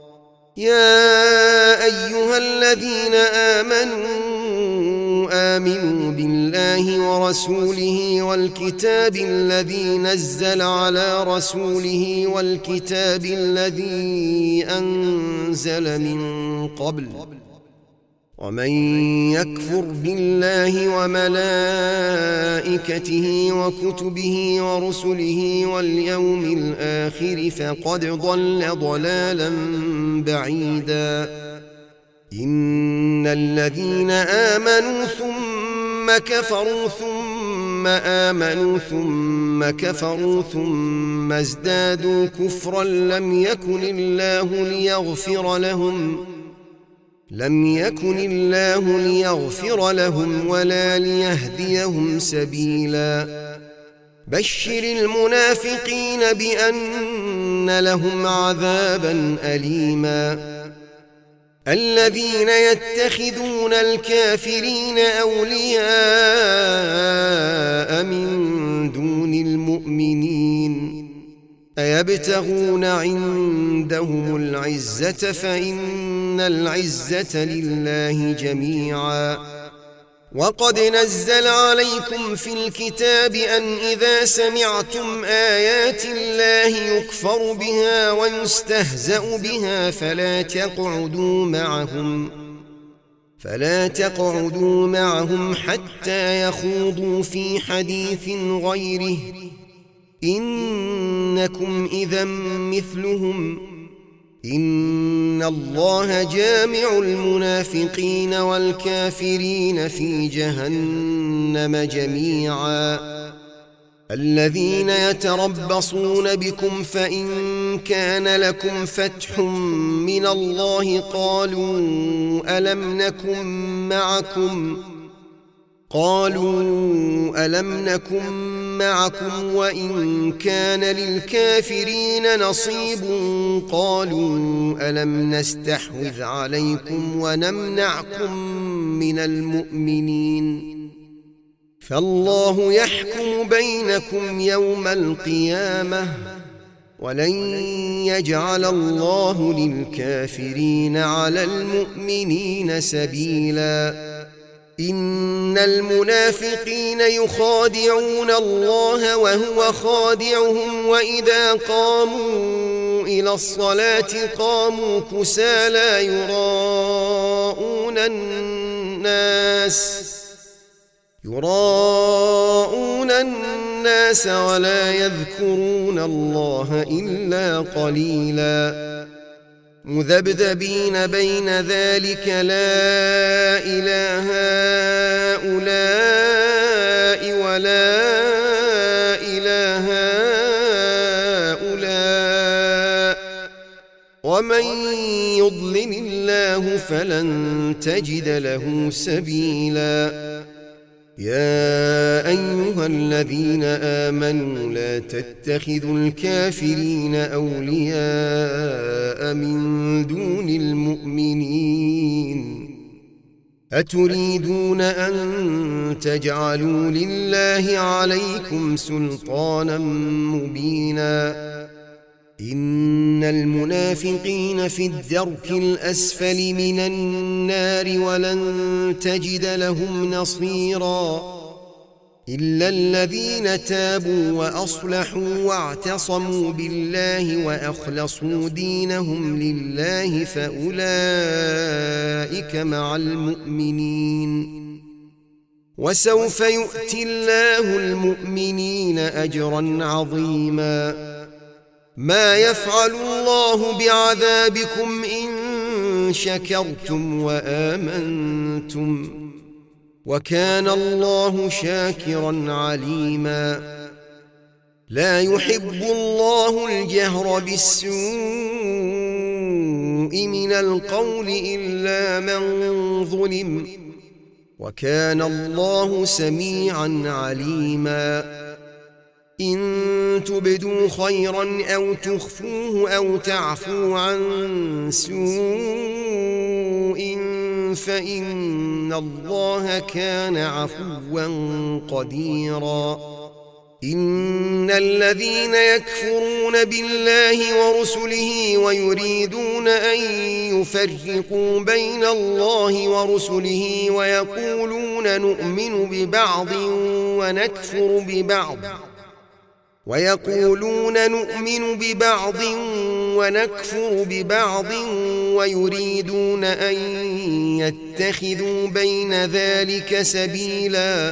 يا أيها الذين آمنوا بالله ورسوله والكتاب الذي نزل على رسوله والكتاب الذي أنزل من قبل ومن يكفر بالله وملائكته وكتبه ورسله واليوم الآخر فقد ضل ضلالا بعيدا إن الذين آمنوا ثم كفروا ثم آمنوا ثم كفروا ثم ازدادوا كفرا لم يكن الله ليغفر لهم ولا ليهديهم سبيلا بشر المنافقين بأن لهم عذابا أليما الذين يتخذون الكافرين أولياء من دون المؤمنين أيبتغون عندهم العزة فإن العزة لله جميعا وقد نزل عليكم في الكتاب أن إذا سمعتم آيات الله يكفر بها ويستهزأ بها فلا تقعدوا معهم حتى يخوضوا في حديث غيره إنكم إذا مثلهم إن الله جامع المنافقين والكافرين في جهنم جميعا الذين يتربصون بكم فإن كان لكم فتح من الله قالوا ألم نكن معكم وإن كان للكافرين نصيب قالوا ألم نستحوذ عليكم ونمنعكم من المؤمنين فالله يحكم بينكم يوم القيامة ولن يجعل الله للكافرين على المؤمنين سبيلا إن المنافقين يخادعون الله وهو خادعهم وإذا قاموا إلى الصلاة قاموا كسالى يراءون الناس ولا يذكرون الله إلا قليلا مذبذبين بين ذلك لا إله هؤلاء ولا إله هؤلاء ومن يضلل الله فلن تجد له سبيلا يا أيها الذين آمنوا لا تتخذوا الكافرين أولياء من دون المؤمنين أتريدون أن تجعلوا لله عليكم سلطانا مبينا إن المنافقين في الدرك الأسفل من النار ولن تجد لهم نصيرا إلا الذين تابوا وأصلحوا واعتصموا بالله وأخلصوا دينهم لله فأولئك مع المؤمنين وسوف يؤتي الله المؤمنين أجرا عظيما ما يفعل الله بعذابكم إن شكرتم وآمنتم وكان الله شاكرا عليما لا يحب الله الجهر بالسوء من القول إلا من ظلم وكان الله سميعا عليما إن تبدوا خيرا أو تخفوه أو تعفوا عن سوء فإن الله كان عفوا قديرا إن الذين يكفرون بالله ورسله ويريدون أن يفرقوا بين الله ورسله ويقولون نؤمن ببعض ونكفر ببعض ويريدون أن يتخذوا بين ذلك سبيلا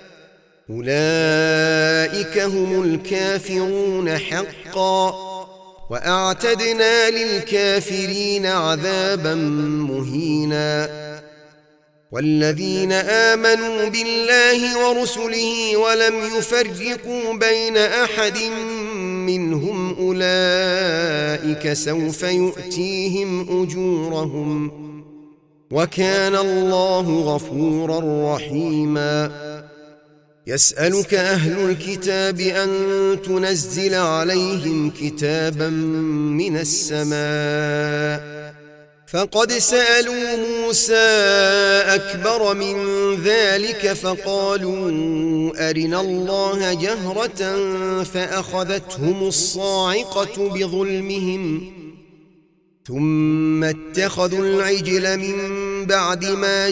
أولئك هم الكافرون حقا وأعتدنا للكافرين عذابا مهينا والذين آمنوا بالله ورسله ولم يفرقوا بين أحد منهم أولئك سوف يؤتيهم أجورهم وكان الله غفورا رحيما يسألك أهل الكتاب أن تنزل عليهم كتابا من السماء فقد سألوا موسى أكبر من ذلك فقالوا أرنا الله جهرة فأخذتهم الصاعقة بظلمهم ثم اتخذوا العجل من بعد ما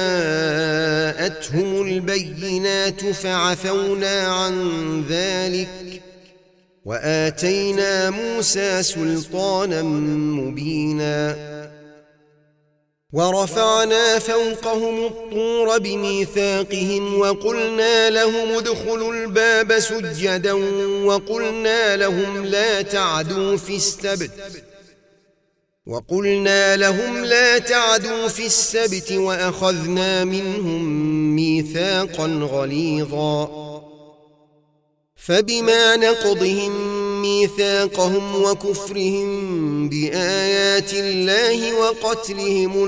جاءتهم البينات فعفونا عن ذلك وآتينا موسى سلطانا مبينا ورفعنا فوقهم الطور بميثاقهم وقلنا لهم ادخلوا الباب سجدا وقلنا لهم لا تعدوا في السبت وأخذنا منهم ميثاقا غليظا فبما نقضهم ميثاقهم وكفرهم بآيات الله وقتلهم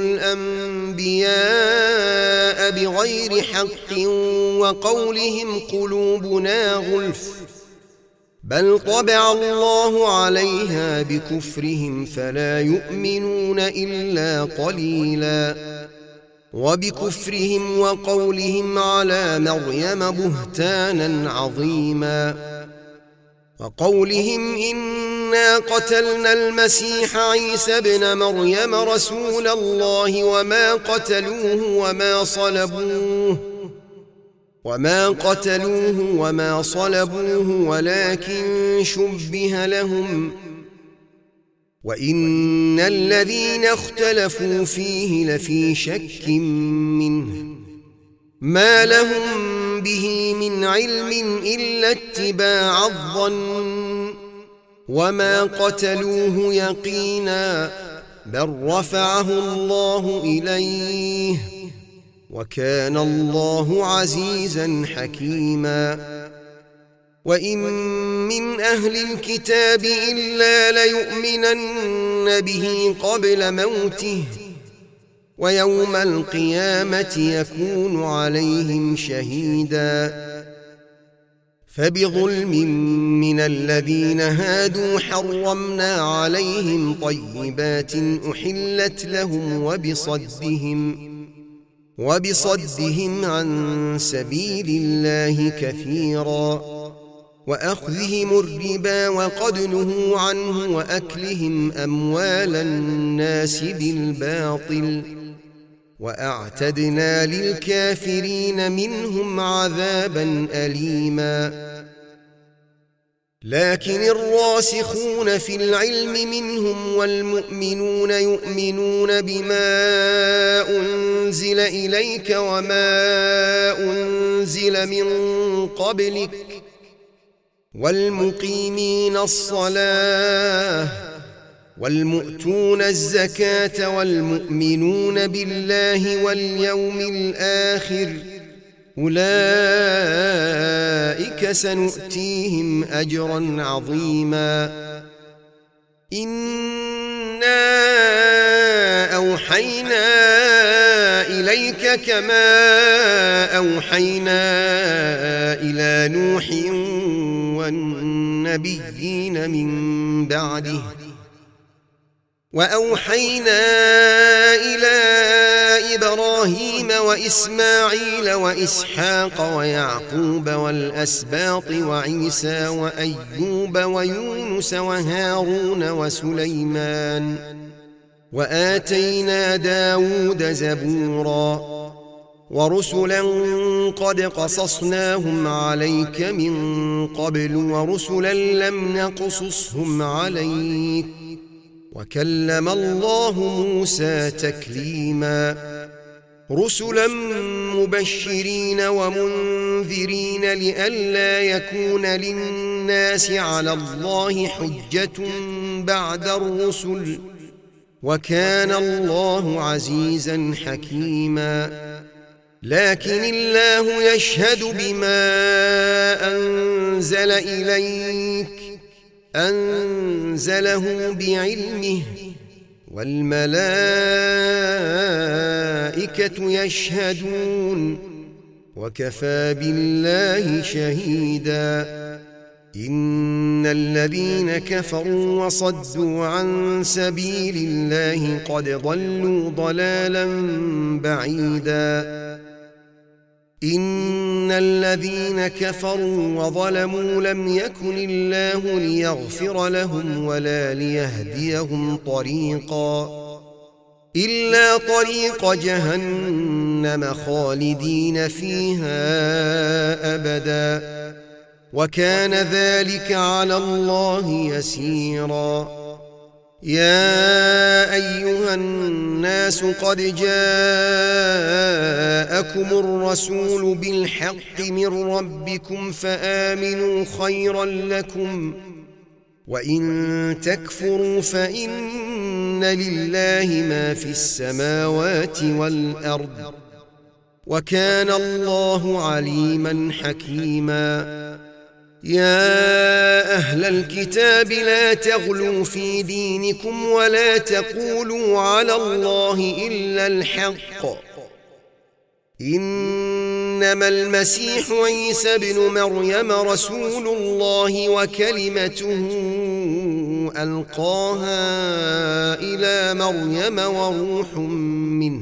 الأنبياء بغير حق وقولهم قلوبنا غلف بل طبع الله عليها بكفرهم فلا يؤمنون إلا قليلا وبكفرهم وقولهم على مريم بهتانا عظيما وقولهم إنا قتلنا المسيح عيسى ابن مريم رسول الله وما قتلوه وما صلبوه ولكن شبه لهم وإن الذين اختلفوا فيه لفي شك منه ما لهم به من علم إلا اتباع الظن وما قتلوه يقينا بل رفعه الله إليه وكان الله عزيزا حكيما وإن من أهل الكتاب إلا ليؤمنن به قبل موته ويوم القيامة يكون عليهم شهيدا فبظلم من الذين هادوا حرمنا عليهم طيبات أحلت لهم وبصدهم عن سبيل الله كثيرا وأخذهم الربا وقد نهوا عنه وأكلهم أموال الناس بالباطل وأعتدنا للكافرين منهم عذابا أليما لكن الراسخون في العلم منهم والمؤمنون يؤمنون بما أنزل إليك وما أنزل من قبلك والمقيمين الصلاة والمؤتون الزكاة والمؤمنون بالله واليوم الآخر أولئك سنؤتيهم أجرا عظيما إنا أوحينا إليك كما أوحينا إلى نوح والنبيين من بعده وأوحينا إلى إبراهيم وإسماعيل وإسحاق ويعقوب والأسباط وعيسى وأيوب ويونس وهارون وسليمان وآتينا داود زبورا ورسلا قد قصصناهم عليك من قبل ورسلا لم نقصصهم عليك وكلم الله موسى تكليما رسلا مبشرين ومنذرين لئلا يكون للناس على الله حجة بعد الرسل وكان الله عزيزا حكيما لكن الله يشهد بما أنزل إليك أنزله بعلمه والملائكة يشهدون وكفى بالله شهيدا إن الذين كفروا وصدوا عن سبيل الله قد ضلوا ضلالا بعيدا إن الذين كفروا وظلموا لم يكن الله ليغفر لهم ولا ليهديهم طريقا إلا طريق جهنم خالدين فيها أبدا وكان ذلك على الله يسيرا يا أيها الناس قد جاءكم الرسول بالحق من ربكم فآمنوا خيرا لكم، وإن تكفروا فإن لله ما في السماوات والأرض، وكان الله عليما حكيما. يا أهل الكتاب لا تغلوا في دينكم ولا تقولوا على الله إلا الحق، إنما المسيح عيسى بن مريم رسول الله وكلمته ألقاها إلى مريم وروح منه،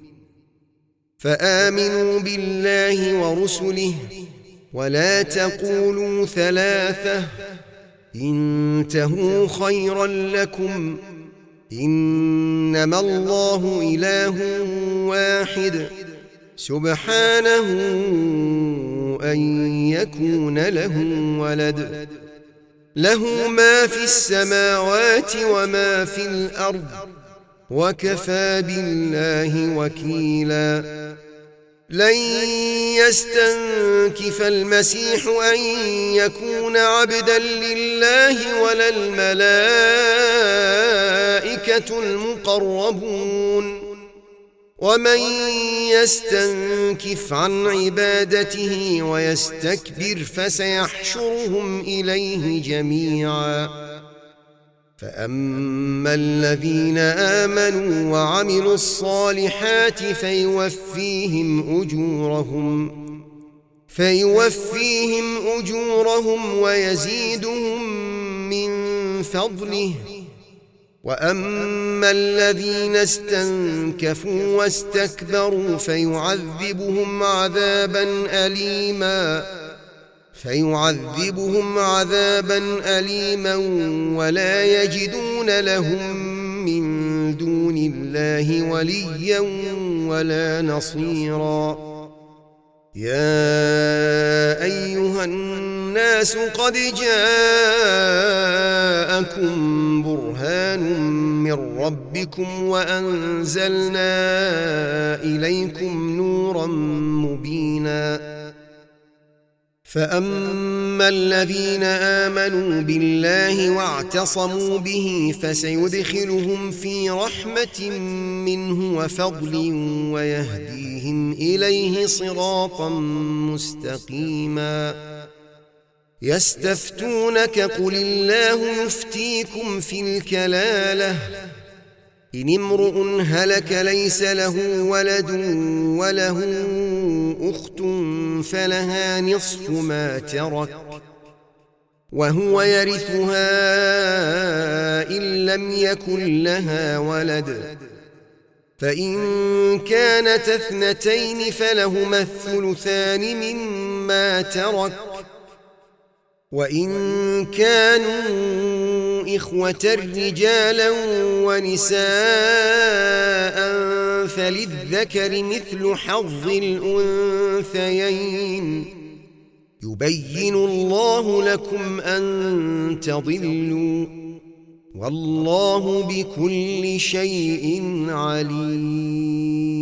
فآمنوا بالله ورسله ولا تقولوا ثلاثة، انتهوا خيرا لكم، إنما الله إله واحد سبحانه أن يكون له ولد، له ما في السماوات وما في الأرض، وكفى بالله وكيلا. لن يستنكف المسيح أن يكون عبدا لله ولا الملائكة المقربون، ومن يستنكف عن عبادته ويستكبر فسيحشرهم إليه جميعا. فأما الذين آمنوا وعملوا الصالحات فيوفيهم أجورهم ويزيدهم من فضله. وأما الذين استنكفوا واستكبروا فيعذبهم عذابا أليما ولا يجدون لهم من دون الله وليا ولا نصيرا. يا أيها الناس قد جاءكم برهان من ربكم وأنزلنا إليكم نورا مبينا. فأما الذين آمنوا بالله واعتصموا به فسيدخلهم في رحمة منه وفضل ويهديهم إليه صراطا مستقيما. يستفتونك قل الله يفتيكم في الكلالة، إن امرؤ هلك ليس له ولد وله أخت فلها نصف ما ترك وهو يرثها إن لم يكن لها ولد، فإن كانت اثنتين فلهما الثلثان مما ترك، وإن كانوا إخوة رجالا ونساء فللذكر مثل حظ الأنثيين، يبين الله لكم أن تضلوا، والله بكل شيء عليم.